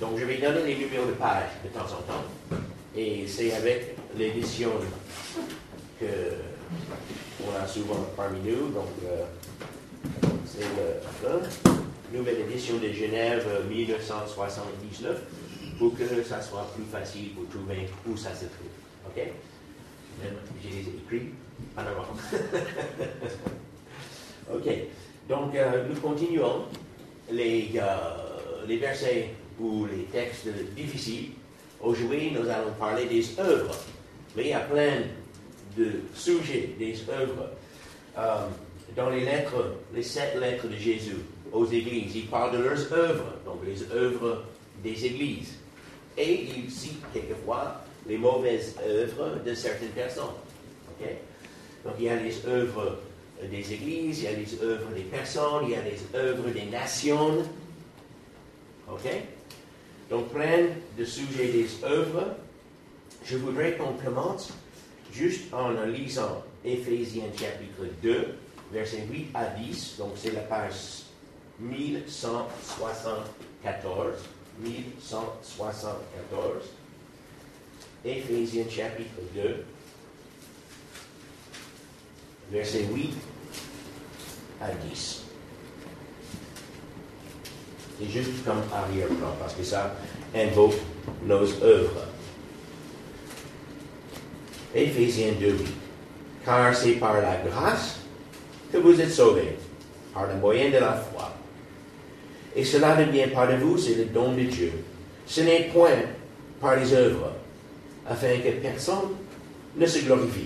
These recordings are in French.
Donc, je vais donner les numéros de page de temps en temps. Et c'est avec l'édition qu'on a souvent parmi nous. Donc, c'est la nouvelle édition de Genève 1979 pour que ça soit plus facile pour trouver où ça se trouve. OK? Même, j'ai les écrits en avant. OK. Donc, nous continuons les versets ou les textes difficiles. Aujourd'hui, nous allons parler des œuvres. Mais il y a plein de sujets des œuvres. Dans les 7 lettres de Jésus aux églises, il parle de leurs œuvres, donc les œuvres des églises. Et il cite quelquefois les mauvaises œuvres de certaines personnes. Okay? Donc il y a les œuvres des églises, il y a les œuvres des personnes, il y a les œuvres des nations. OK? Donc plein de sujets des œuvres. Je voudrais qu'on commence juste en lisant Éphésiens chapitre 2, versets 8 à 10. Donc c'est la page 1174. 1174. Éphésiens chapitre 2, versets 8 à 10. C'est juste comme arrière-plan, parce que ça invoque nos œuvres. Éphésiens 2, 8. Car c'est par la grâce que vous êtes sauvés, par le moyen de la foi. Et cela ne vient pas de vous, c'est le don de Dieu. Ce n'est point par les œuvres, afin que personne ne se glorifie.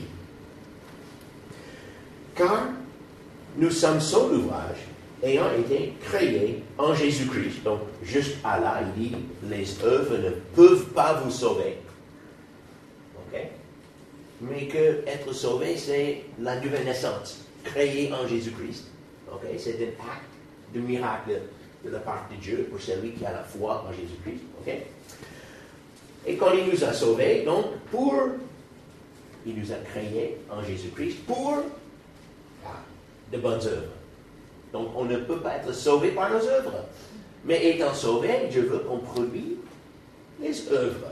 Car nous sommes son ouvrage, ayant été créés en Jésus-Christ. Donc, juste à là, il dit, les œuvres ne peuvent pas vous sauver. OK? Mais que être sauvé, c'est la nouvelle naissance, créée en Jésus-Christ. OK? C'est un acte de miracle de la part de Dieu pour celui qui a la foi en Jésus-Christ. OK? Et quand il nous a sauvés, donc, il nous a créés en Jésus-Christ pour de bonnes œuvres. Donc, on ne peut pas être sauvé par nos œuvres. Mais étant sauvé, Dieu veut qu'on produise les œuvres.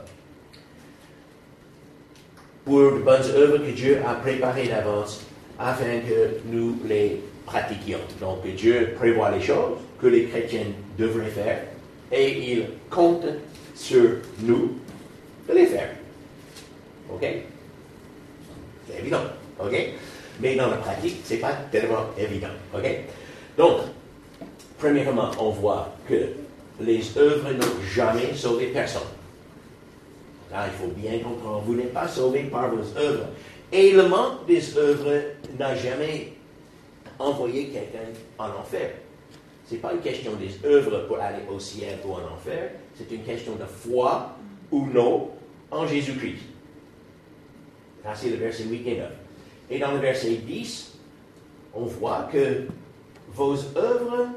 Pour de bonnes œuvres que Dieu a préparées d'avance afin que nous les pratiquions. Donc, Dieu prévoit les choses que les chrétiens devraient faire et il compte sur nous de les faire. OK? C'est évident. OK? Mais dans la pratique, ce n'est pas tellement évident. OK? Donc, premièrement, on voit que les œuvres n'ont jamais sauvé personne. Là, il faut bien comprendre, vous n'êtes pas sauvé par vos œuvres. Et le manque des œuvres n'a jamais envoyé quelqu'un en enfer. Ce n'est pas une question des œuvres pour aller au ciel ou en enfer, c'est une question de foi ou non en Jésus-Christ. Là, c'est le verset 8 et 9. Et dans le verset 10, on voit que vos œuvres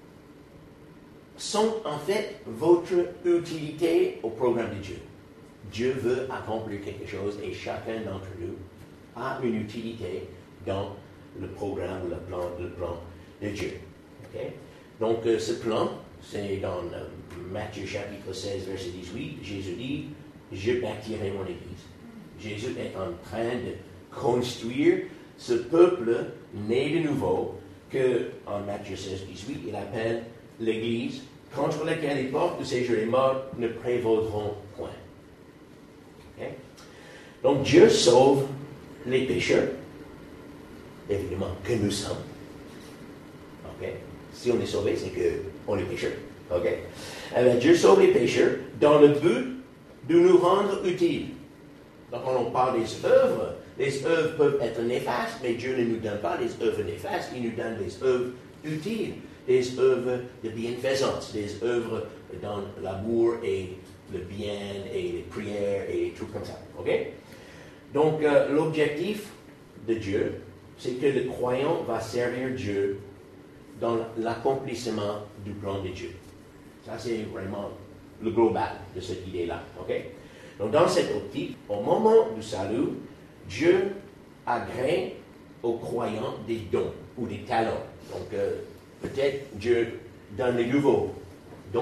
sont en fait votre utilité au programme de Dieu. Dieu veut accomplir quelque chose et chacun d'entre nous a une utilité dans le programme, le plan de Dieu. Okay? Donc ce plan, c'est dans Matthieu chapitre 16, verset 18, Jésus dit, je bâtirai mon église. Jésus est en train de construire ce peuple né de nouveau que, en Matthieu 16, 18, il appelle l'Église, contre laquelle les portes de ces jours morts ne prévaudront point. Okay? Donc Dieu sauve les pécheurs, évidemment que nous sommes. Okay? Si on est sauvé, c'est qu'on est pécheur. Okay? Alors, Dieu sauve les pécheurs dans le but de nous rendre utiles. Donc, quand on parle des œuvres peuvent être néfastes, mais Dieu ne nous donne pas des œuvres néfastes, il nous donne des œuvres utiles, des œuvres de bienfaisance, des œuvres dans l'amour et le bien et les prières et des trucs comme ça. OK? Donc, l'objectif de Dieu, c'est que le croyant va servir Dieu dans l'accomplissement du plan de Dieu. Ça, c'est vraiment le global de cette idée-là. OK? Donc, dans cette optique, au moment du salut, Dieu agrée aux croyants des dons ou des talents. Donc, peut-être Dieu donne les nouveaux dons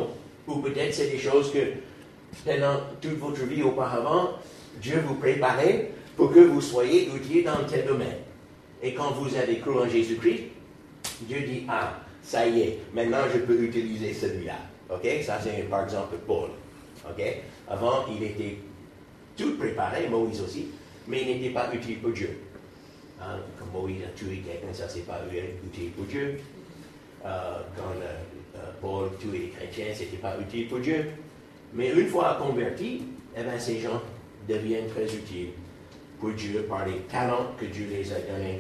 Ou peut-être c'est des choses que pendant toute votre vie auparavant, Dieu vous préparait pour que vous soyez outillés dans tel domaine. Et quand vous avez cru en Jésus-Christ, Dieu dit, ah, ça y est, maintenant je peux utiliser celui-là. OK? Ça c'est par exemple Paul. OK? Avant, il était tout préparé, Moïse aussi, mais il n'était pas utile pour Dieu. Hein? Quand Moïse a tué quelqu'un, ça c'est pas utile pour Dieu. Quand Paul tuait les chrétiens, c'était pas utile pour Dieu. Mais une fois convertis, eh bien, ces gens deviennent très utiles pour Dieu par les talents que Dieu les a donnés.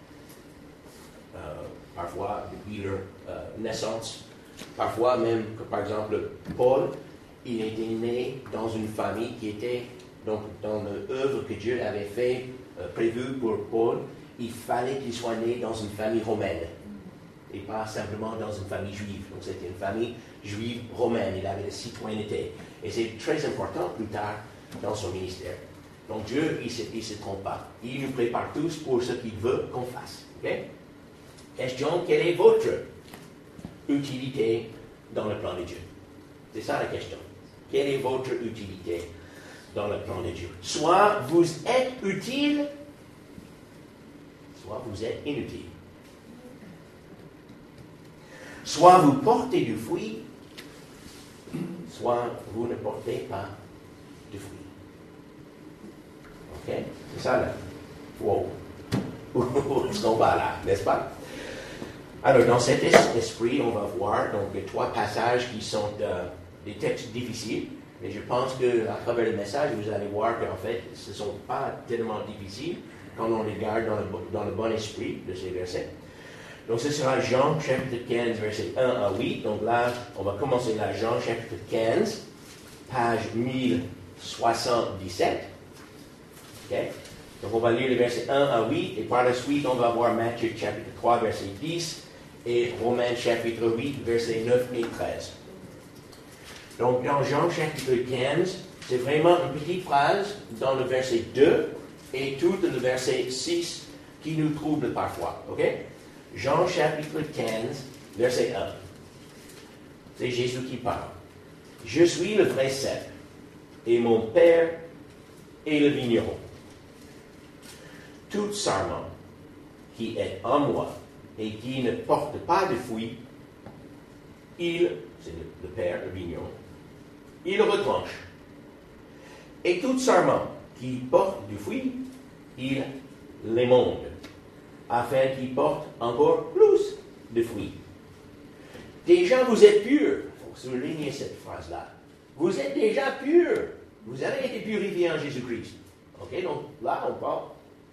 Parfois, depuis leur naissance. Parfois même, par exemple, Paul, il était né dans une famille qui était, donc, dans l'œuvre que Dieu avait fait, prévue pour Paul, il fallait qu'il soit né dans une famille romaine. Et pas simplement dans une famille juive. Donc c'était une famille juive romaine. Il avait la citoyenneté. Et c'est très important plus tard dans son ministère. Donc Dieu, il ne se trompe pas. Il nous prépare tous pour ce qu'il veut qu'on fasse. Okay? Question, quelle est votre utilité dans le plan de Dieu? C'est ça la question. Quelle est votre utilité dans le plan de Dieu? Soit vous êtes utile, soit vous êtes inutile. Soit vous portez du fruit, soit vous ne portez pas de fruit. OK? C'est ça, là. Wow. Où est-ce qu'on va là, n'est-ce pas? Alors, dans cet esprit, on va voir donc 3 passages qui sont des textes difficiles, mais je pense qu'à travers le message, vous allez voir qu'en fait, ce ne sont pas tellement difficiles quand on les garde dans le bon esprit de ces versets. Donc, ce sera Jean, chapitre 15, verset 1 à 8. Donc là, on va commencer là, Jean, chapitre 15, page 1077. OK? Donc, on va lire les versets 1 à 8, et par la suite, on va voir Matthieu, chapitre 3, verset 10, et Romains, chapitre 8, versets 9 et 13. Donc, dans Jean, chapitre 15, c'est vraiment une petite phrase dans le verset 2, et tout le verset 6 qui nous trouble parfois. OK? Jean chapitre 15, verset 1. C'est Jésus qui parle. Je suis le vrai cep, et mon Père est le vigneron. Tout sarment qui est en moi et qui ne porte pas de fruit, c'est le Père, le vigneron, il retranche. Et tout sarment qui porte du fruit, il l'émonde, afin qu'il porte encore plus de fruits. Déjà, vous êtes purs. Il faut souligner cette phrase-là. Vous êtes déjà purs. Vous avez été purifiés en Jésus-Christ. OK? Donc là, on parle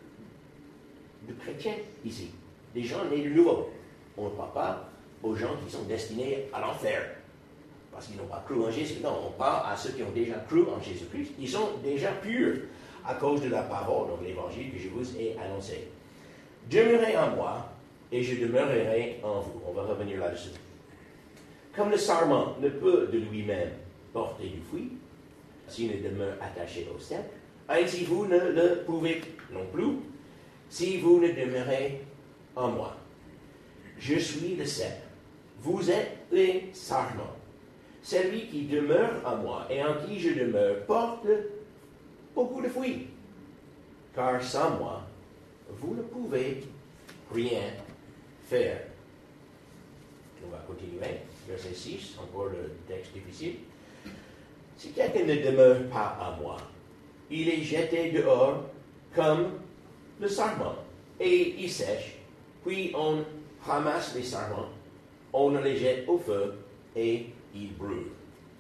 de chrétiens ici. Des gens nés de nouveau. On ne parle pas aux gens qui sont destinés à l'enfer. Parce qu'ils n'ont pas cru en Jésus. Non, on parle à ceux qui ont déjà cru en Jésus-Christ. Ils sont déjà purs à cause de la parole, donc l'évangile que je vous ai annoncé. Demeurez en moi, et je demeurerai en vous. On va revenir là-dessus. Comme le sarment ne peut de lui-même porter du fruit, s'il ne demeure attaché au cep, ainsi vous ne le pouvez non plus, si vous ne demeurez en moi. Je suis le cep, vous êtes les sarments. Celui qui demeure en moi et en qui je demeure porte beaucoup de fruits, car sans moi, vous ne pouvez rien faire. On va continuer. Verset 6, encore le texte difficile. Si quelqu'un ne demeure pas à moi, il est jeté dehors comme le sarment, et il sèche. Puis on ramasse les sarments, on les jette au feu, et ils brûlent.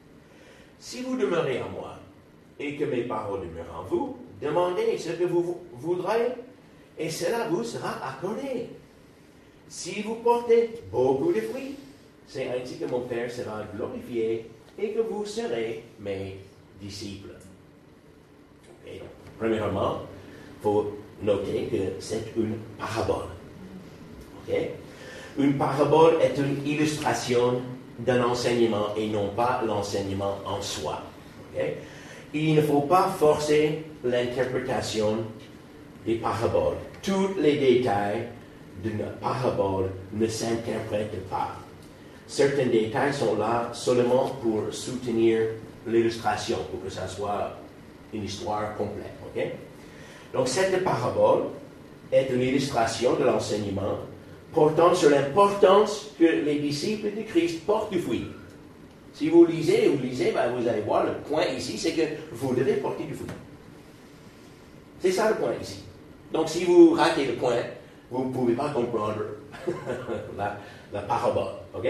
Si vous demeurez en moi, et que mes paroles demeurent en vous, demandez ce que vous voudrez, et cela vous sera accordé. Si vous portez beaucoup de fruits, c'est ainsi que mon Père sera glorifié et que vous serez mes disciples. Okay, donc, premièrement, il faut noter que c'est une parabole. Okay? Une parabole est une illustration d'un enseignement et non pas l'enseignement en soi. Okay? Il ne faut pas forcer l'interprétation des paraboles. Tous les détails d'une parabole ne s'interprètent pas. certains détails sont là seulement pour soutenir l'illustration, pour que ça soit une histoire complète. Okay? Donc, cette parabole est une illustration de l'enseignement portant sur l'importance que les disciples de Christ portent du fruit. Si vous lisez, ben vous allez voir, le point ici, c'est que vous devez porter du fruit. C'est ça le point ici. Donc, si vous ratez le point, vous ne pouvez pas comprendre la parabole. OK?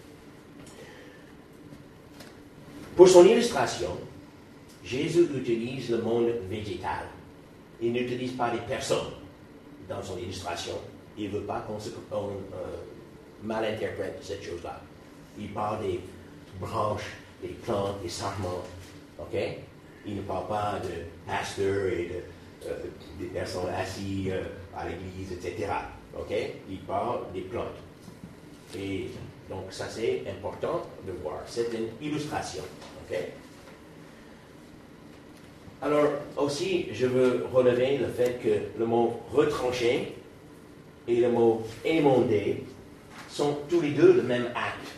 Pour son illustration, Jésus utilise le monde végétal. Il n'utilise pas des personnes dans son illustration. Il ne veut pas qu'on mal interprète cette chose-là. Il parle des branches, des plantes, des sarments. OK? Il ne parle pas de pasteurs et des personnes assises à l'église, etc. OK? Il parle des plantes. Et donc, ça, c'est important de voir. C'est une illustration. OK? Alors, aussi, je veux relever le fait que le mot retranché et le mot émondé sont tous les deux le même acte.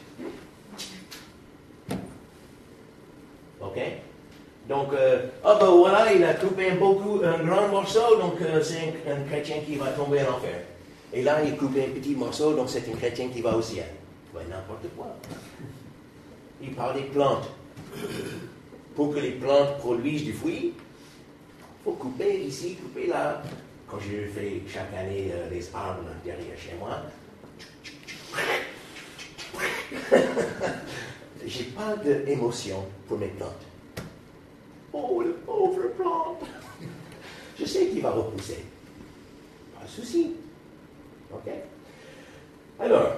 OK? Donc, ben voilà, il a coupé un grand morceau, donc c'est un chrétien qui va tomber en enfer. Et là, il coupe un petit morceau, donc c'est un chrétien qui va au ciel. Ben, n'importe quoi. Il parle des plantes. Pour que les plantes produisent du fruit, il faut couper ici, couper là. Quand je fais chaque année les arbres derrière chez moi, j'ai pas d'émotion pour mes plantes. Oh, le pauvre plante! Je sais qu'il va repousser. Pas de souci. OK? Alors,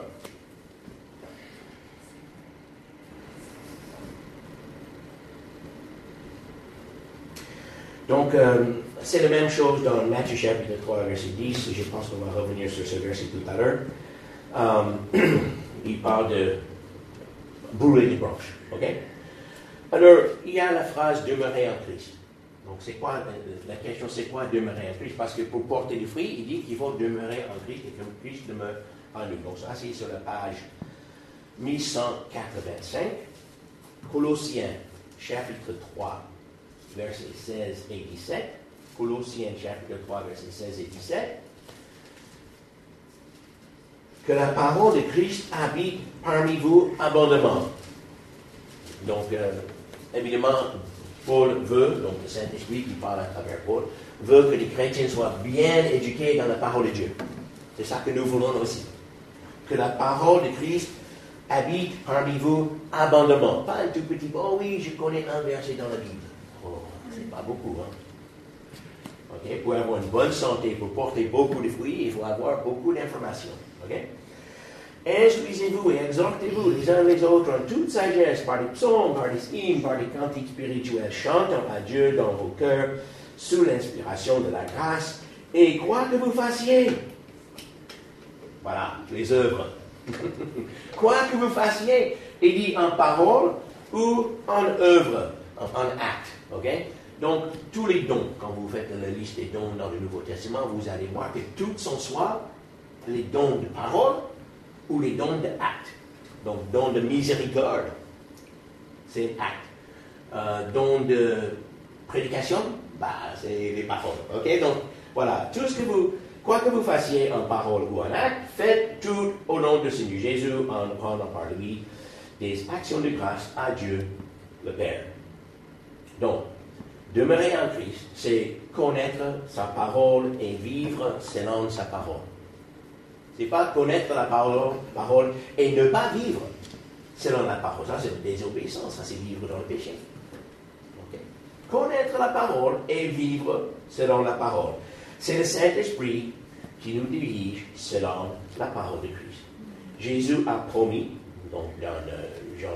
donc, c'est la même chose dans Matthieu chapitre 3, verset 10. Je pense qu'on va revenir sur ce verset tout à l'heure. Il parle de brûler les branches. OK? Alors, il y a la phrase « demeurer en Christ ». Donc, c'est quoi, la question, c'est quoi demeurer en Christ? Parce que pour porter du fruit, il dit qu'il faut demeurer en Christ et que Christ demeure en nous. Donc, ça, c'est sur la page 1185. Colossiens, chapitre 3, versets 16 et 17. Colossiens, chapitre 3, versets 16 et 17. Que la parole de Christ habite parmi vous abondamment. Donc, évidemment, Paul veut, donc le Saint-Esprit qui parle à travers Paul, veut que les chrétiens soient bien éduqués dans la parole de Dieu. C'est ça que nous voulons aussi. Que la parole de Christ habite parmi vous abondamment. Pas un tout petit, oh oui, je connais un verset dans la Bible. Oh, c'est pas beaucoup, hein. OK? Pour avoir une bonne santé, pour porter beaucoup de fruits, il faut avoir beaucoup d'informations. OK? Instruisez-vous et exhortez-vous les uns les autres en toute sagesse, par des psaumes, par des hymnes, par des cantiques spirituels, chantant à Dieu dans vos cœurs, sous l'inspiration de la grâce, et quoi que vous fassiez. Voilà, les œuvres. Quoi que vous fassiez, il dit en parole ou en œuvre, en acte. OK? Donc, tous les dons, quand vous faites la liste des dons dans le Nouveau Testament, vous allez voir que toutes sont soit les dons de parole, ou les dons d'acte. Donc, dons de miséricorde, c'est un acte. Dons de prédication, c'est les paroles. OK? Donc, voilà. Tout ce que quoi que vous fassiez en parole ou en acte, faites tout au nom de Seigneur Jésus en rendant par lui des actions de grâce à Dieu le Père. Donc, demeurer en Christ, c'est connaître sa parole et vivre selon sa parole. Ce n'est pas connaître la parole et ne pas vivre selon la parole. Ça, c'est une désobéissance. Ça, c'est vivre dans le péché. Okay. Connaître la parole et vivre selon la parole. C'est le Saint-Esprit qui nous dirige selon la parole de Christ. Jésus a promis, donc dans Jean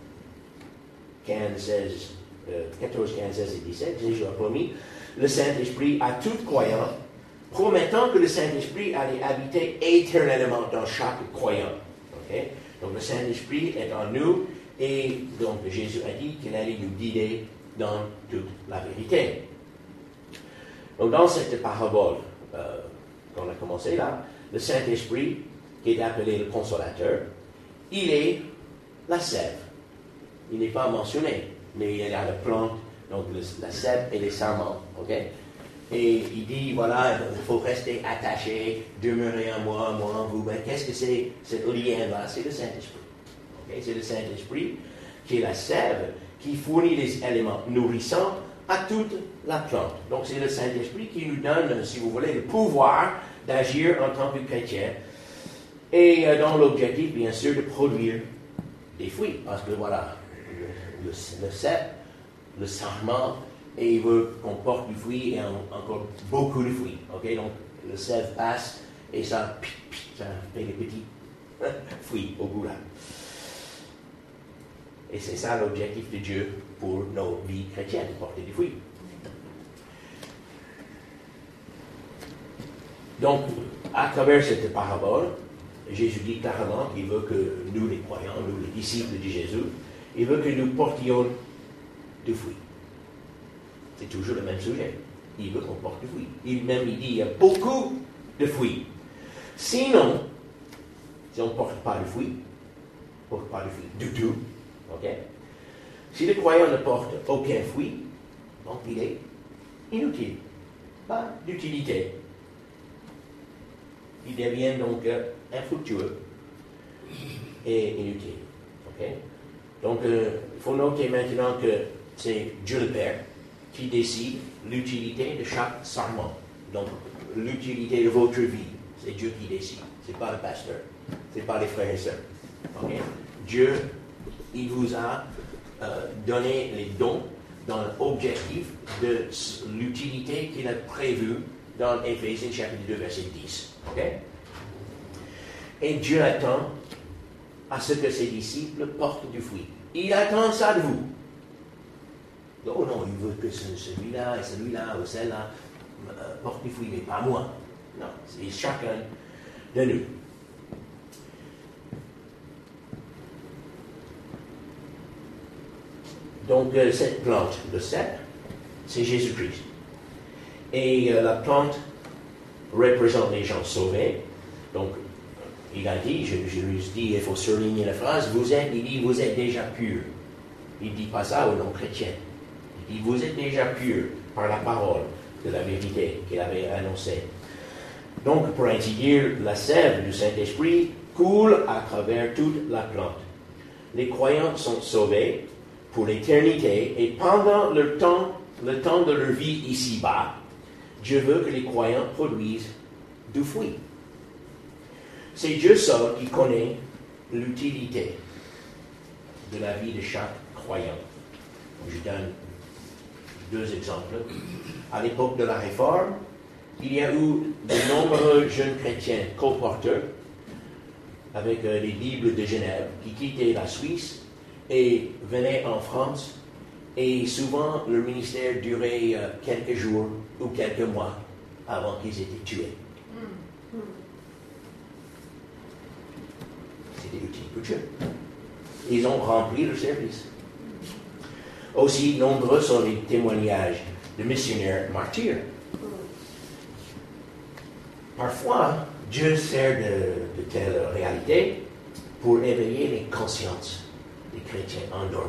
14, 15, 16 et 17, Jésus a promis le Saint-Esprit à tout croyant, promettant que le Saint-Esprit allait habiter éternellement dans chaque croyant. Okay? Donc le Saint-Esprit est en nous et donc Jésus a dit qu'il allait nous guider dans toute la vérité. Donc dans cette parabole qu'on a commencé là, le Saint-Esprit, qui est appelé le Consolateur, il est la sève. Il n'est pas mentionné, mais il y a la plante, donc la sève et les sarments. Okay? Et il dit, voilà, il faut rester attaché, demeurer en moi en vous. Mais qu'est-ce que c'est ce lien-là? C'est le Saint-Esprit. Okay? C'est le Saint-Esprit qui est la sève, qui fournit les éléments nourrissants à toute la plante. Donc c'est le Saint-Esprit qui nous donne, si vous voulez, le pouvoir d'agir en tant que chrétien. Et dans l'objectif, bien sûr, de produire des fruits. Parce que voilà, le cep, le sarment, et il veut qu'on porte du fruit et encore beaucoup de fruits. Okay? Donc le sève passe et ça fait des petits fruits au bout là. Et c'est ça l'objectif de Dieu pour nos vies chrétiennes, porter des fruits. Donc, à travers cette parabole, Jésus dit clairement qu'il veut que nous, les croyants, nous, les disciples de Jésus, il veut que nous portions du fruit. C'est toujours le même sujet. Il veut qu'on porte du fruit. Il dit, il y a beaucoup de fruits. Sinon, si on ne porte pas de fruit, du tout, ok? Si le croyant ne porte aucun fruit, donc il est inutile. Pas d'utilité. Il devient donc infructueux et inutile. Okay? Donc, il faut noter maintenant que c'est Dieu le Père qui décide l'utilité de chaque sarment. Donc, l'utilité de votre vie, c'est Dieu qui décide. Ce n'est pas le pasteur, ce n'est pas les frères et sœurs. Okay? Dieu, il vous a donné les dons dans l'objectif de l'utilité qu'il a prévue dans Éphésiens chapitre 2, verset 10. Okay? Et Dieu attend à ce que ses disciples portent du fruit. Il attend ça de vous. Oh non, il veut que celui-là et celui-là ou celle-là portent du fruit, mais pas moi. Non, c'est chacun de nous. Donc, cette plante de cèpe, c'est Jésus-Christ. Et la plante représente les gens sauvés. Donc, il a dit, je lui ai dit, il faut surligner la phrase, il dit, vous êtes déjà purs. Il ne dit pas ça aux non-chrétiens. Il dit, vous êtes déjà purs par la parole de la vérité qu'il avait annoncée. Donc, pour ainsi dire, la sève du Saint-Esprit coule à travers toute la plante. Les croyants sont sauvés pour l'éternité et pendant le temps de leur vie ici-bas, Dieu veut que les croyants produisent du fruit. C'est Dieu seul qui connaît l'utilité de la vie de chaque croyant. Je donne 2 exemples. À l'époque de la Réforme, il y a eu de nombreux jeunes chrétiens colporteurs avec les Bibles de Genève qui quittaient la Suisse et venaient en France. Et souvent, leur ministère durait quelques jours ou quelques mois avant qu'ils étaient tués. C'était utile pour Dieu. Ils ont rempli leur service. Aussi, nombreux sont les témoignages de missionnaires martyrs. Parfois, Dieu sert de telles réalités pour éveiller les consciences des chrétiens endormis.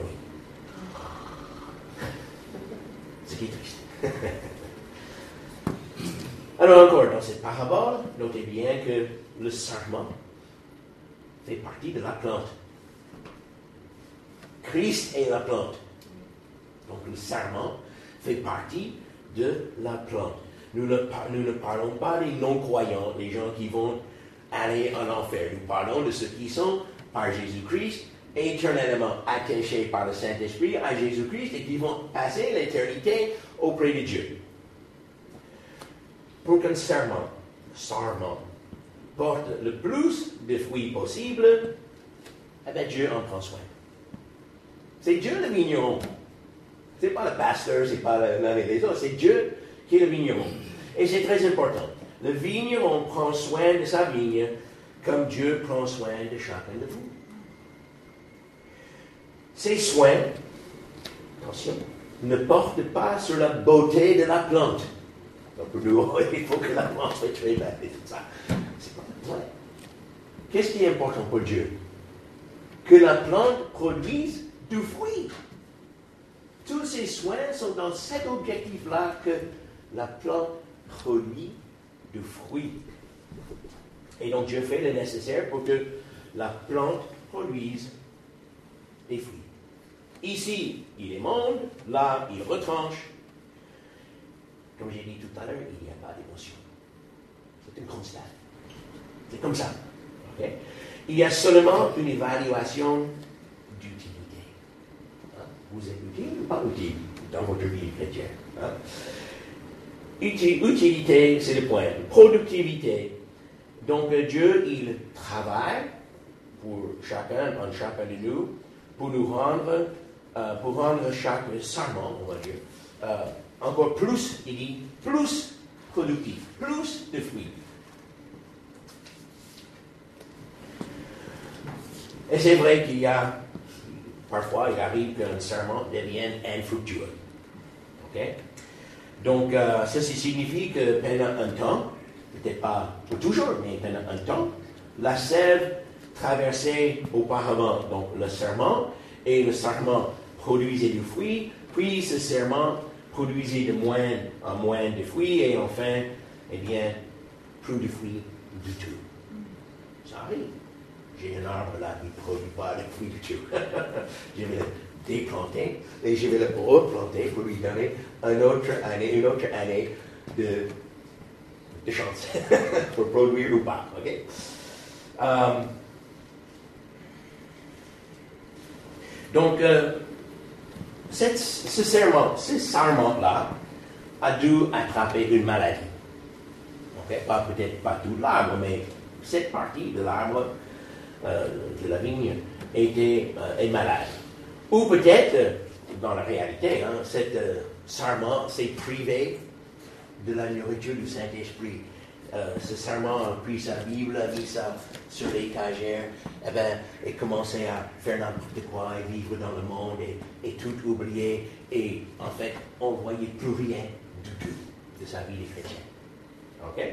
Ce qui est triste. Alors encore, dans cette parabole, notez bien que le sarment fait partie de la plante. Christ est la plante. Donc le sarment fait partie de la plante. Nous ne parlons pas des non-croyants, des gens qui vont aller en enfer. Nous parlons de ceux qui sont, par Jésus-Christ, éternellement attachés par le Saint-Esprit à Jésus-Christ et qui vont passer l'éternité auprès de Dieu. Pour qu'un sarment porte le plus de fruits possible, eh bien Dieu en prend soin. C'est Dieu le vigneron. Ce n'est pas le pasteur, ce n'est pas l'un et les autres, c'est Dieu qui est le vigneron. Et c'est très important. Le vigneron prend soin de sa vigne comme Dieu prend soin de chacun de vous. Ces soins, attention, ne portent pas sur la beauté de la plante. Donc pour nous, il faut que la plante soit très belle et tout ça. C'est pas vrai. Qu'est-ce qui est important pour Dieu? que la plante produise du fruit. Tous ces soins sont dans cet objectif-là que la plante produit du fruit. Et donc Dieu fait le nécessaire pour que la plante produise des fruits. Ici, il émonde, là, il retranche. Comme j'ai dit tout à l'heure, il n'y a pas d'émotion. C'est un constat. C'est comme ça. Okay? Il y a seulement une évaluation d'utilité. Hein? Vous êtes utile ou pas utile dans votre vie chrétienne? Hein? Utilité, c'est le point. Productivité. Donc Dieu, il travaille pour chacun de nous, pour nous rendre, chaque serment, on va dire, encore plus, il dit, plus productif, plus de fruits. Et c'est vrai qu'il y a, parfois, il arrive qu'un serment devienne infructueux. OK? Donc, ceci signifie que pendant un temps, peut-être pas pour toujours, mais pendant un temps, la sève traversait auparavant donc, le serment, et le serment produisait du fruit, puis ce serment produisait de moins en moins de fruits, et enfin, eh bien, plus de fruits du tout. Ça arrive. J'ai un arbre là qui ne produit pas de fruits du tout. Je vais le déplanter et je vais le replanter pour lui donner une autre année de chance pour produire ou pas. Okay? Donc, ce serment-là a dû attraper une maladie. Okay? Peut-être pas tout l'arbre, mais cette partie de l'arbre de la vigne est malade. Ou peut-être, dans la réalité, cet serment s'est privé de la nourriture du Saint-Esprit. Ce serment a pris sa Bible, a mis ça sur l'étagère, et commençait à faire n'importe quoi, et vivre dans le monde, et tout oublier, et en fait, on ne voyait plus rien du tout de sa vie de chrétien. OK?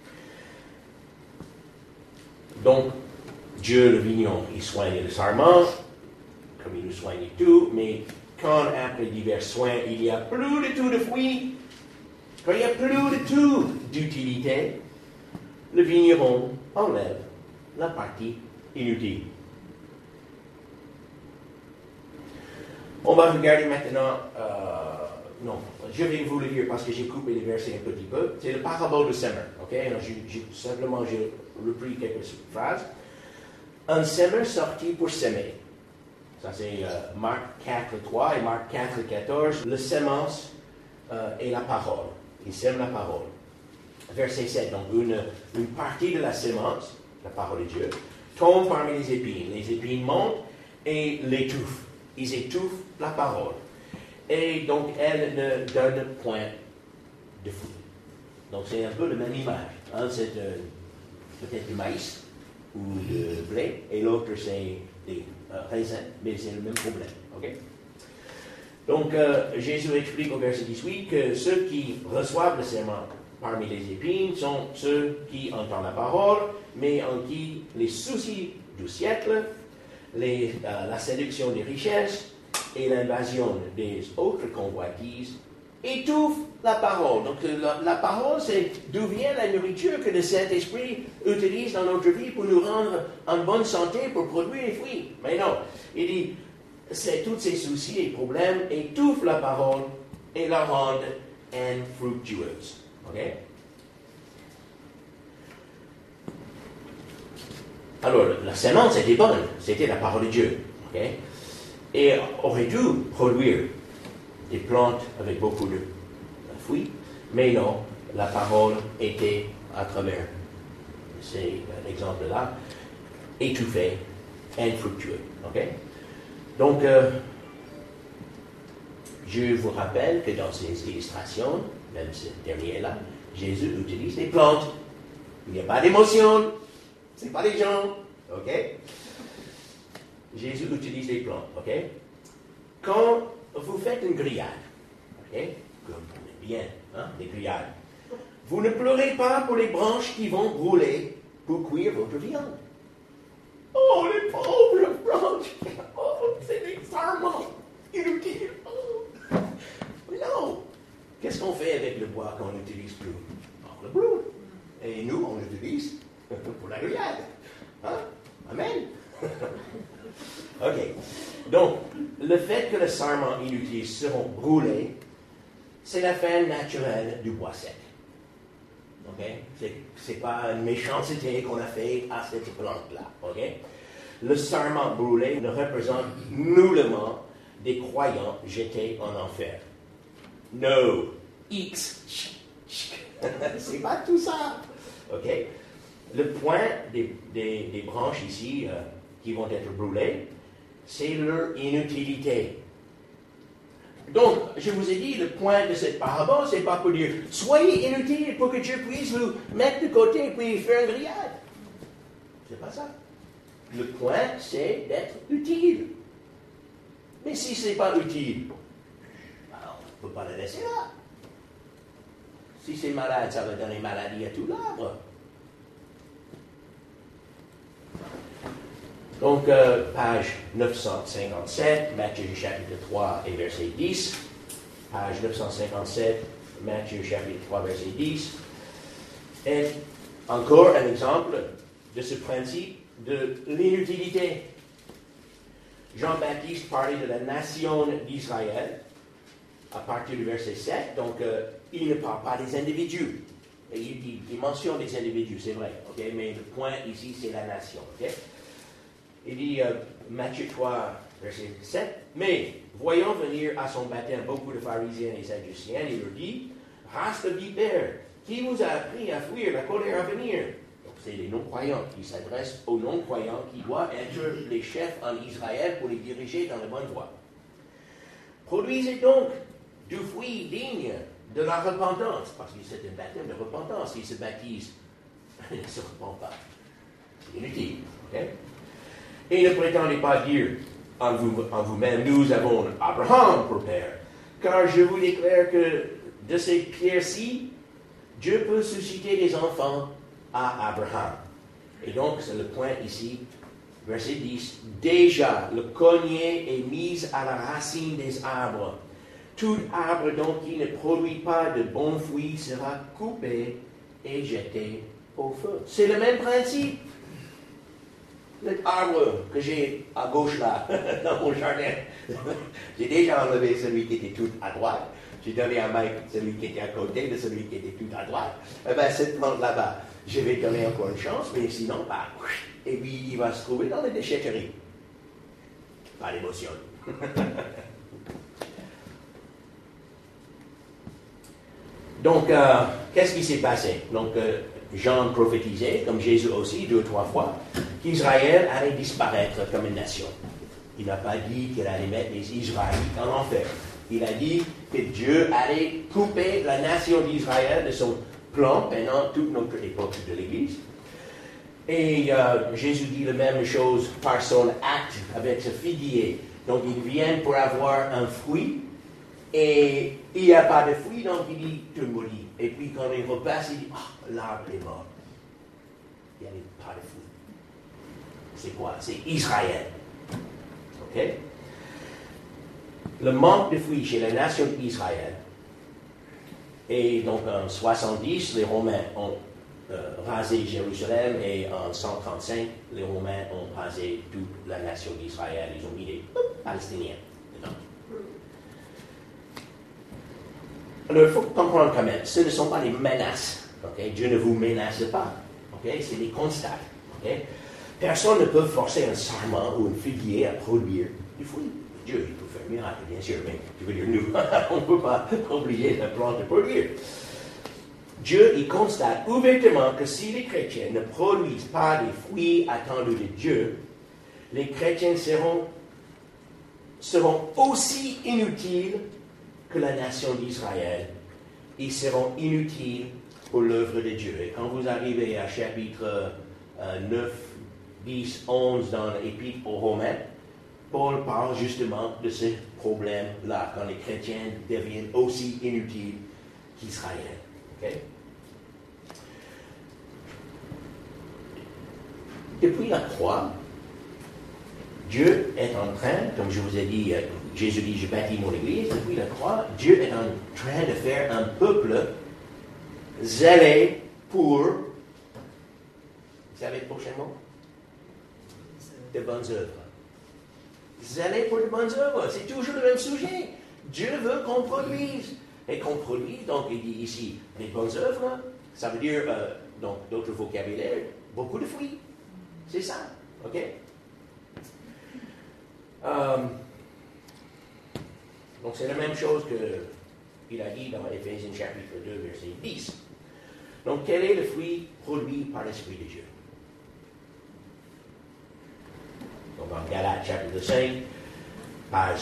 Donc, Dieu, le vigneron, il soigne le serment, comme il nous soigne tout, mais quand après divers soins, il n'y a plus de tout de fruits, quand il n'y a plus de tout d'utilité, le vigneron enlève la partie inutile. On va regarder maintenant, je vais vous le lire parce que j'ai coupé les versets un petit peu. C'est le parabole de semeur. Okay? Simplement, j'ai repris quelques phrases. Un semeur sorti pour semer. Ça, c'est Marc 4:3 et Marc 4:14. Le semence est la parole. Il sème la parole. Verset 7. Donc, une partie de la semence, la parole de Dieu, tombe parmi les épines. Les épines montent et l'étouffent. Ils étouffent la parole. Et donc, elle ne donne point de fruit. Donc, c'est un peu la même image. C'est peut-être du maïs ou de blé, et l'autre, c'est des raisins, mais c'est le même problème. Okay? Donc, Jésus explique au verset 18 que ceux qui reçoivent le serment parmi les épines sont ceux qui entendent la parole, mais en qui les soucis du siècle, la séduction des richesses et l'invasion des autres convoitises étouffent la parole. Donc la parole, c'est d'où vient la nourriture que le Saint-Esprit utilise dans notre vie pour nous rendre en bonne santé, pour produire des fruits. Mais non, il dit, c'est tous ces soucis et problèmes étouffent la parole et la rendent infructueuse. OK? Alors, la semence était bonne, c'était la parole de Dieu. OK? Et aurait dû produire des plantes avec beaucoup de fruits, mais non, la parole était à travers ces exemples-là, étouffée, infructueux. OK? Donc, je vous rappelle que dans ces illustrations, même ce dernier-là, Jésus utilise des plantes. Il n'y a pas d'émotion, ce n'est pas des gens. OK? Jésus utilise des plantes. OK? Quand vous faites une grillade, OK? Comme on aime bien, des grillades, vous ne pleurez pas pour les branches qui vont brûler pour cuire votre viande. Oh, les pauvres branches! qu'on fait avec le bois qu'on n'utilise plus? On le brûle. Et nous, on l'utilise pour la grillade. Hein? Amen. OK. Donc, le fait que les sarments inutiles seront brûlés, c'est la fin naturelle du bois sec. OK? C'est pas une méchanceté qu'on a fait à cette plante-là. OK? Le sarment brûlé ne représente nullement des croyants jetés en enfer. No. X. C'est pas tout ça. OK? Le point des branches ici qui vont être brûlées, c'est leur inutilité. Donc, je vous ai dit, le point de cette parabole, c'est pas pour dire « Soyez inutiles pour que Dieu puisse vous mettre de côté et puis faire une grillade. » C'est pas ça. Le point, c'est d'être utile. Mais si c'est pas utile, alors on ne peut pas le laisser là. Si c'est malade, ça va donner maladie à tout l'arbre. Donc, page 957, Matthieu chapitre 3 et verset 10. Page 957, Matthieu chapitre 3, verset 10. Et encore un exemple de ce principe de l'inutilité. Jean-Baptiste parlait de la nation d'Israël à partir du verset 7. Donc, il ne parle pas des individus. Et il mentionne des individus, c'est vrai. Okay? Mais le point ici, c'est la nation. Okay? Il dit, Matthieu 3, verset 7, « Mais, voyant venir à son baptême beaucoup de pharisiens et sadduciens, il leur dit, « Race de vipères, qui vous a appris à fuir la colère à venir ?» Donc, c'est les non-croyants qui s'adressent aux non-croyants qui doivent être les chefs en Israël pour les diriger dans la bonne voie. « Produisez donc du fruit digne de la repentance. » Parce que c'est un baptême de repentance. S'ils se baptisent, ils ne se repentent pas. C'est inutile. Okay? Et ne prétendez pas dire en vous-même, nous avons Abraham pour père. Car je vous déclare que de ces pierres-ci, Dieu peut susciter des enfants à Abraham. Et donc, c'est le point ici, verset 10. Déjà, le collier est mis à la racine des arbres. Tout arbre donc qui ne produit pas de bons fruits sera coupé et jeté au feu. C'est le même principe. L'arbre que j'ai à gauche là, dans mon jardin, j'ai déjà enlevé celui qui était tout à droite. J'ai donné à Mike celui qui était à côté de celui qui était tout à droite. Eh bien, cette plante là-bas, je vais donner encore une chance, mais sinon, bah, et puis il va se trouver dans les déchetteries. Pas d'émotion. Donc, qu'est-ce qui s'est passé? Donc, Jean prophétisait, comme Jésus aussi, 2 ou 3 fois, qu'Israël allait disparaître comme une nation. Il n'a pas dit qu'il allait mettre les Israélites en enfer. Il a dit que Dieu allait couper la nation d'Israël de son plan pendant toute notre époque de l'Église. Et Jésus dit la même chose par son acte avec ce figuier. Donc, ils viennent pour avoir un fruit. Et il n'y a pas de fruit, donc il dit, tu me maudis. Et puis quand il repasse, il dit, l'arbre est mort. Il n'y avait pas de fruit. C'est quoi? C'est Israël. OK? Le manque de fruits chez la nation d'Israël. Et donc en 70, les Romains ont rasé Jérusalem et en 135, les Romains ont rasé toute la nation d'Israël. Ils ont mis les Palestiniens dedans. Alors, il faut comprendre quand même, ce ne sont pas des menaces. Okay? Dieu ne vous menace pas. Okay? C'est des constats. Okay? Personne ne peut forcer un sarment ou un figuier à produire du fruit. Dieu, il peut faire un miracle, bien sûr, mais je veux dire, nous, on ne peut pas obliger la plante de produire. Dieu, il constate ouvertement que si les chrétiens ne produisent pas des fruits attendus de Dieu, les chrétiens seront aussi inutiles que la nation d'Israël. Ils seront inutiles pour l'œuvre de Dieu. Et quand vous arrivez à chapitre 9, 10, 11 dans l'Épître aux Romains, Paul parle justement de ce problème-là, quand les chrétiens deviennent aussi inutiles qu'Israël. Okay? Depuis la croix, Dieu est en train, comme je vous ai dit Jésus dit, je bâtis mon Église, depuis la croix, Dieu est en train de faire un peuple zélé pour, vous savez le prochain mot? De bonnes œuvres. Zélé pour de bonnes œuvres, c'est toujours le même sujet. Dieu veut qu'on produise. Et qu'on produise, donc il dit ici, les bonnes œuvres, ça veut dire, donc d'autres vocabulaires, beaucoup de fruits. C'est ça, ok? Donc c'est la même chose qu'il a dit dans Éphésiens chapitre 2, verset 10. Donc quel est le fruit produit par l'Esprit de Dieu? Donc dans Galates chapitre 5, page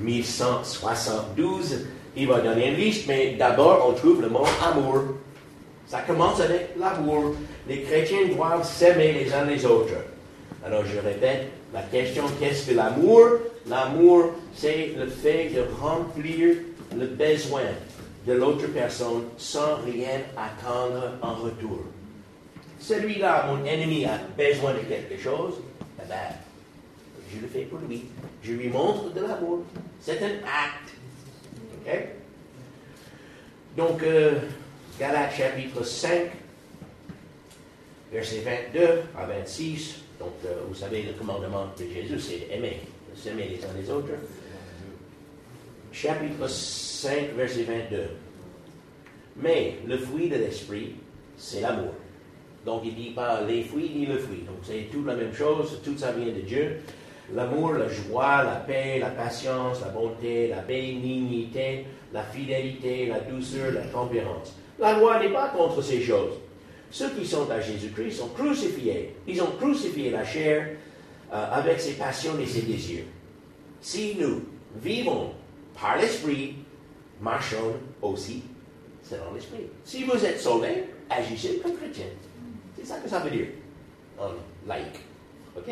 1172, il va donner une liste, mais d'abord on trouve le mot amour. Ça commence avec l'amour. Les chrétiens doivent s'aimer les uns les autres. Alors je répète la question, qu'est-ce que l'amour? L'amour, c'est le fait de remplir le besoin de l'autre personne sans rien attendre en retour. Celui-là, mon ennemi, a besoin de quelque chose, eh bien, je le fais pour lui. Je lui montre de l'amour. C'est un acte. Okay? Donc, Galates chapitre 5, versets 22 à 26. Donc, vous savez, le commandement de Jésus, c'est d'aimer, de s'aimer les uns les autres. Chapitre 5, verset 22. Mais le fruit de l'esprit, c'est l'amour. Donc, il ne dit pas les fruits ni le fruit. Donc, c'est tout la même chose, tout ça vient de Dieu. L'amour, la joie, la paix, la patience, la bonté, la bénignité, la fidélité, la douceur, la tempérance. La loi n'est pas contre ces choses. Ceux qui sont à Jésus-Christ sont crucifiés. Ils ont crucifié la chair avec ses passions et ses désirs. Si nous vivons par l'Esprit, marchons aussi selon l'Esprit. Si vous êtes sauvés, agissez comme chrétiens. C'est ça que ça veut dire en laïque. OK?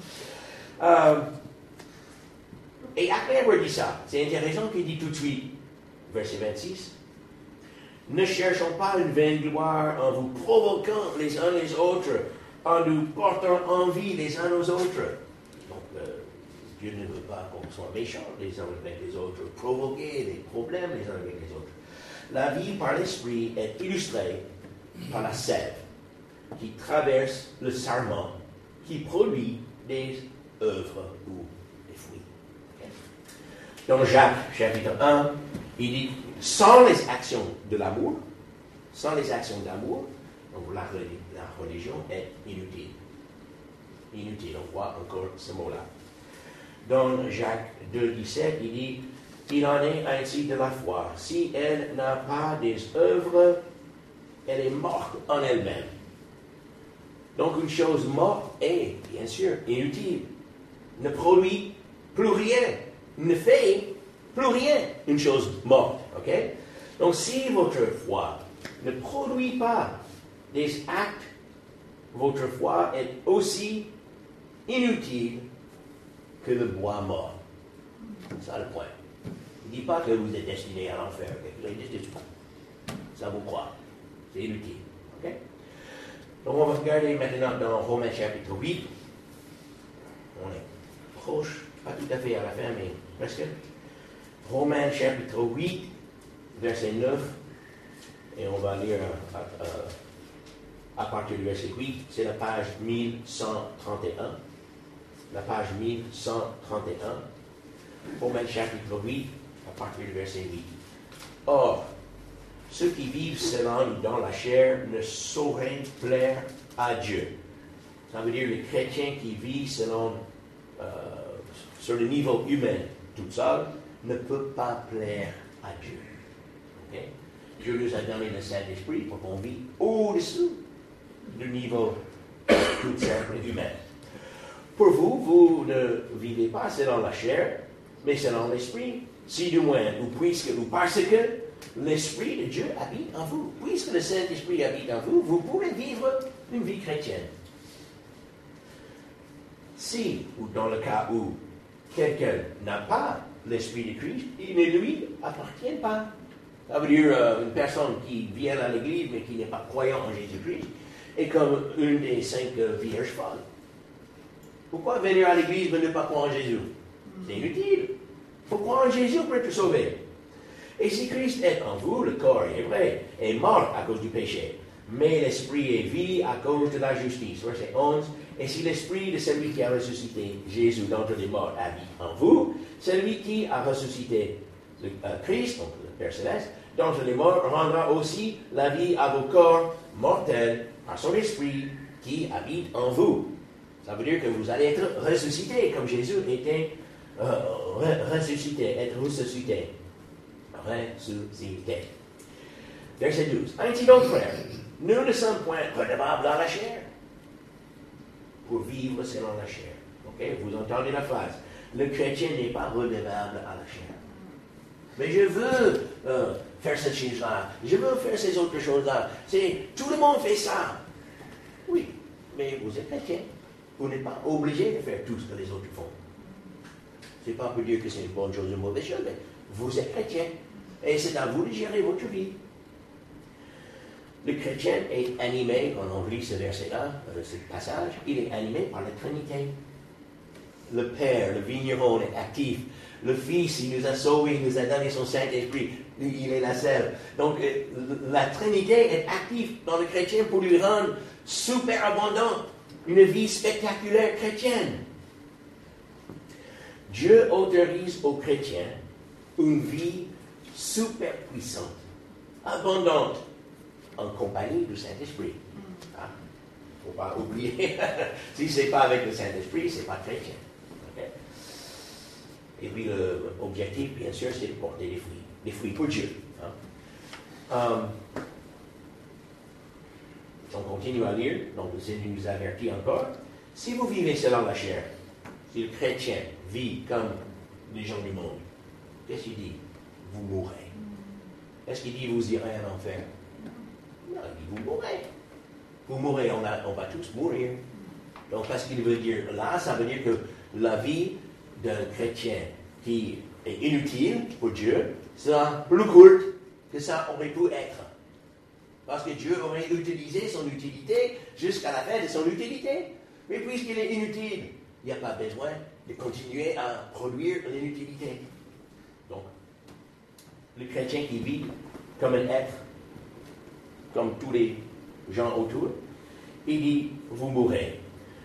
Et après avoir dit ça, c'est intéressant qu'il dit tout de suite, verset 26, ne cherchons pas une vaine gloire en vous provoquant les uns les autres, en nous portant envie les uns aux autres. Donc, Dieu ne veut pas qu'on soit méchants les uns avec les autres, provoquer des problèmes les uns avec les autres. La vie par l'esprit est illustrée par la sève qui traverse le sarment, qui produit des œuvres ou des fruits. Okay? Dans Jacques, chapitre 1, il dit, sans les actions de l'amour, donc la religion est inutile. Inutile, on voit encore ce mot-là. Dans Jacques 2, 17, il dit, il en est ainsi de la foi. Si elle n'a pas des œuvres, elle est morte en elle-même. Donc une chose morte est, bien sûr, inutile. Ne produit plus rien. Ne fait plus rien. Une chose morte. Ok? Donc si votre foi ne produit pas des actes, votre foi est aussi inutile que le bois mort. C'est ça le point. Il ne dit pas que vous êtes destiné à l'enfer. Okay? Il dit ça vous croit. C'est inutile. Ok? Donc on va regarder maintenant dans Romains chapitre 8. On est proche, pas tout à fait à la fin, mais presque. Romains chapitre 8, verset 9. Et on va lire à partir du verset 8. C'est la page 1131. La page 1131. Romains chapitre 8, à partir du verset 8. Or, ceux qui vivent selon dans la chair ne sauraient plaire à Dieu. Ça veut dire les chrétiens qui vivent selon, sur le niveau humain tout seul, ne peuvent pas plaire à Dieu. Okay? Dieu nous a donné le Saint-Esprit pour qu'on vive au-dessous du niveau tout simple humain. Pour vous, vous ne vivez pas selon la chair, mais selon l'Esprit. Si du moins, ou parce que l'Esprit de Dieu habite en vous. Puisque le Saint-Esprit habite en vous, vous pouvez vivre une vie chrétienne. Si, ou dans le cas où quelqu'un n'a pas l'Esprit de Christ, il ne lui appartient pas. Ça veut dire une personne qui vient à l'Église mais qui n'est pas croyant en Jésus-Christ est comme une des 5 vierges folles. Pourquoi venir à l'Église mais ne pas croire en Jésus? C'est inutile. Il faut croire en Jésus pour être sauvé. Et si Christ est en vous, le corps est vrai, est mort à cause du péché, mais l'esprit est vie à cause de la justice. Verset 11. Et si l'esprit de celui qui a ressuscité Jésus d'entre les morts habite en vous, celui qui a ressuscité Christ, donc le Père Céleste, d'entre les morts, rendra aussi la vie à vos corps mortels par son esprit qui habite en vous. Ça veut dire que vous allez être ressuscités, comme Jésus était ressuscité, être ressuscité. Ressuscité. Verset 12. Ainsi donc, frères, nous ne sommes point redevables à la chair pour vivre selon la chair. Okay? Vous entendez la phrase. Le chrétien n'est pas redevable à la chair. Mais je veux faire cette chose-là. Je veux faire ces autres choses-là. Tout le monde fait ça. Oui, mais vous êtes chrétien. Vous n'êtes pas obligé de faire tout ce que les autres font. Ce n'est pas pour dire que c'est une bonne chose ou une mauvaise chose, mais vous êtes chrétien. Et c'est à vous de gérer votre vie. Le chrétien est animé, quand on lit ce verset-là, ce passage, il est animé par la Trinité. Le Père, le vigneron est actif. Le Fils, il nous a sauvés, il nous a donné son Saint-Esprit. Il est la sève. Donc, la Trinité est active dans le chrétien pour lui rendre super abondant une vie spectaculaire chrétienne. Dieu autorise aux chrétiens une vie super puissante, abondante, en compagnie du Saint-Esprit. Il ne faut pas oublier, si ce n'est pas avec le Saint-Esprit, ce n'est pas chrétien. Okay? Et puis l'objectif, bien sûr, c'est de porter des fruits pour Dieu. On continue à lire, donc le Seigneur nous avertit encore. Si vous vivez selon la chair, si le chrétien vit comme les gens du monde, qu'est-ce qu'il dit? Vous mourrez. Est-ce qu'il dit vous irez en enfer? Non, il dit vous mourrez. Vous mourrez, on va tous mourir. Donc, parce qu'il veut dire là, ça veut dire que la vie d'un chrétien qui est inutile pour Dieu sera plus courte que ça aurait pu être. Parce que Dieu aurait utilisé son utilité jusqu'à la fin de son utilité. Mais puisqu'il est inutile, il n'y a pas besoin de continuer à produire l'inutilité. Donc, le chrétien qui vit comme un être, comme tous les gens autour, il dit, vous mourrez.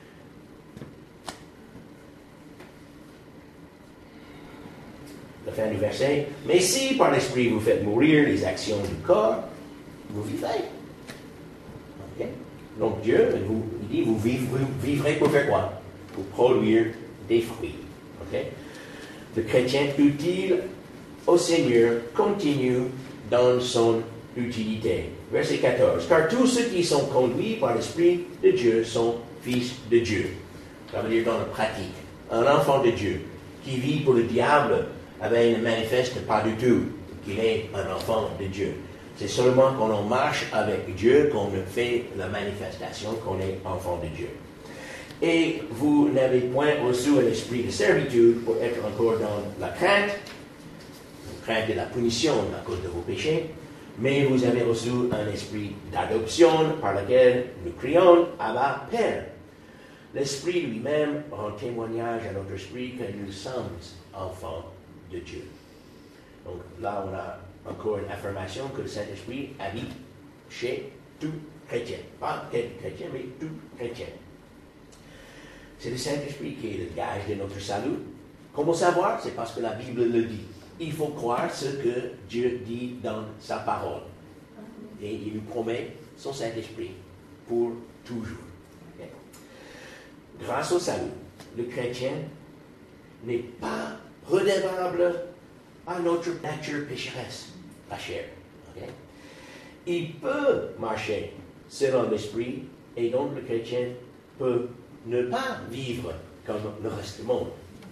La fin du verset. Mais si par l'esprit vous faites mourir les actions du corps, vous vivrez. Okay? Donc Dieu, il dit, vous vivrez pour faire quoi? Pour produire des fruits. Okay? Le chrétien utile au Seigneur continue dans son utilité. Verset 14. Car tous ceux qui sont conduits par l'Esprit de Dieu sont fils de Dieu. Ça veut dire dans la pratique. Un enfant de Dieu qui vit pour le diable, il ne manifeste pas du tout qu'il est un enfant de Dieu. C'est seulement quand on marche avec Dieu qu'on fait la manifestation qu'on est enfant de Dieu. Et vous n'avez point reçu un esprit de servitude pour être encore dans la crainte de la punition à cause de vos péchés, mais vous avez reçu un esprit d'adoption par lequel nous crions Abba, Père. L'Esprit lui-même rend témoignage à notre esprit que nous sommes enfants de Dieu. Donc là, on a encore une affirmation que le Saint-Esprit habite chez tout chrétien. Pas quelques chrétiens, mais tout chrétien. C'est le Saint-Esprit qui est le gage de notre salut. Comment savoir? C'est parce que la Bible le dit. Il faut croire ce que Dieu dit dans sa parole. Et il nous promet son Saint-Esprit pour toujours. Okay? Grâce au salut, le chrétien n'est pas redevable à notre nature pécheresse, la chair. Okay? Il peut marcher selon l'Esprit et donc le chrétien peut ne pas vivre comme le reste du monde.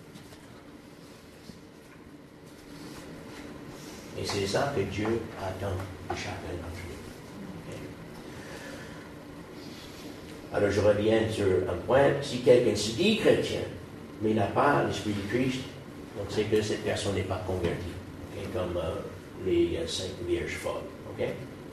Et c'est ça que Dieu attend de chacun d'entre nous. Okay. Alors je reviens sur un point. Si quelqu'un se dit chrétien, mais n'a pas l'Esprit du Christ, donc c'est que cette personne n'est pas convertie. Okay, comme les 5 vierges folles. Okay?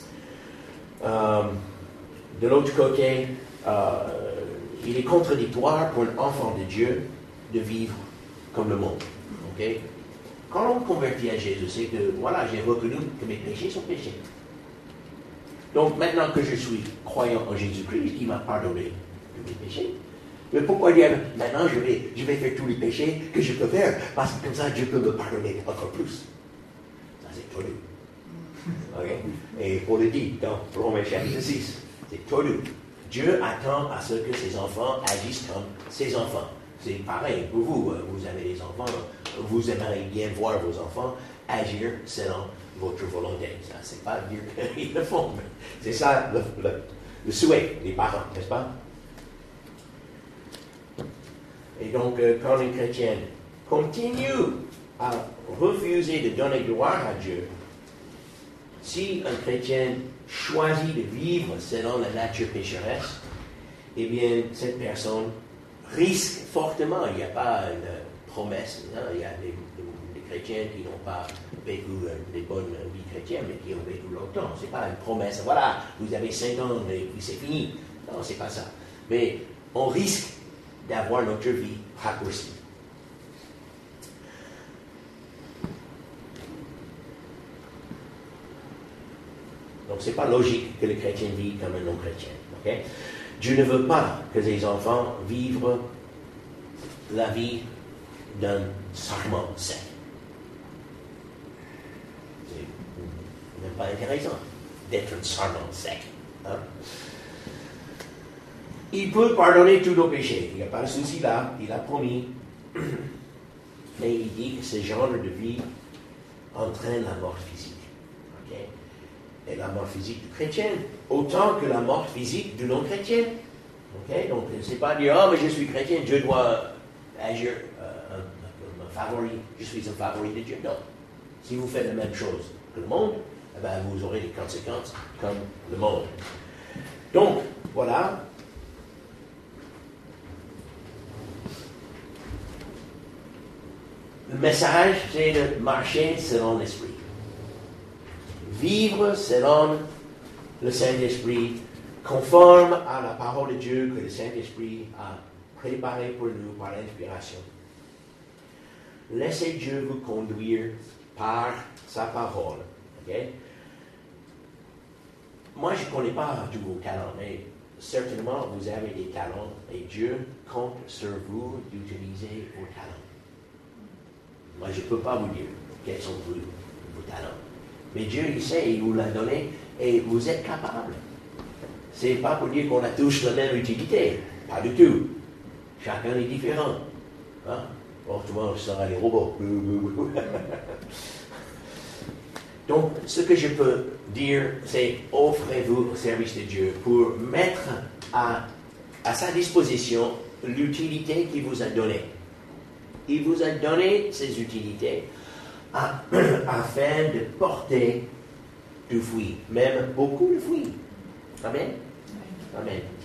De l'autre côté, il est contradictoire pour un enfant de Dieu de vivre comme le monde. Okay? quand on convertit à Jésus, c'est que, voilà, j'ai reconnu que mes péchés sont péchés. Donc, maintenant que je suis croyant en Jésus-Christ, qui m'a pardonné de mes péchés, mais pourquoi dire, maintenant je vais faire tous les péchés que je peux faire, parce que comme ça, Dieu peut me pardonner encore plus. Ça, c'est tordu. Okay? Et Paul le dit dans Romains chapitre 6, c'est tordu. Dieu attend à ce que ses enfants agissent comme ses enfants. C'est pareil pour vous. Vous avez des enfants, vous aimeriez bien voir vos enfants agir selon votre volonté. Ça, c'est pas dire qu'ils le font, mais c'est ça le souhait des parents, n'est-ce pas? Et donc, quand les chrétiens continuent à refuser de donner gloire à Dieu, si un chrétien choisit de vivre selon la nature pécheresse, eh bien, cette personne risque fortement, il n'y a pas une promesse, hein, il y a des chrétiens qui n'ont pas vécu des bonnes vies chrétiennes, mais qui ont vécu longtemps. Ce n'est pas une promesse, voilà, vous avez 5 ans et puis c'est fini. Non, c'est pas ça. Mais on risque d'avoir notre vie raccourcie. Donc, ce n'est pas logique que le chrétien vive comme un non-chrétien. Okay? Dieu ne veut pas que ses enfants vivent la vie d'un sarment sec. C'est même pas intéressant d'être un sarment sec. Hein? Il peut pardonner tous nos péchés. Il n'y a pas de souci là. Il a promis. Mais il dit que ce genre de vie entraîne la mort physique. Okay? Et la mort physique du chrétien, autant que la mort physique du non-chrétien. Okay? Donc, c'est pas dire, mais je suis chrétien, Dieu doit agir un favori. Je suis un favori de Dieu. Non. Si vous faites la même chose que le monde, eh bien, vous aurez des conséquences comme le monde. Donc, voilà. Le message, c'est de marcher selon l'Esprit. Vivre selon le Saint-Esprit, conforme à la parole de Dieu que le Saint-Esprit a préparée pour nous par l'inspiration. Laissez Dieu vous conduire par sa parole. Okay? Moi, je ne connais pas tous vos talents, mais certainement vous avez des talents et Dieu compte sur vous d'utiliser vos talents. Moi, je ne peux pas vous dire quels sont vos talents. Mais Dieu, il sait, il vous l'a donné et vous êtes capable. Ce n'est pas pour dire qu'on a tous la même utilité. Pas du tout. Chacun est différent. Hein? Autrement, ce sera les robots. Donc, ce que je peux dire, c'est offrez-vous au service de Dieu pour mettre à sa disposition l'utilité qu'il vous a donnée. Il vous a donné ces utilités afin de porter du fruit, même beaucoup de fruit. Amen. Amen.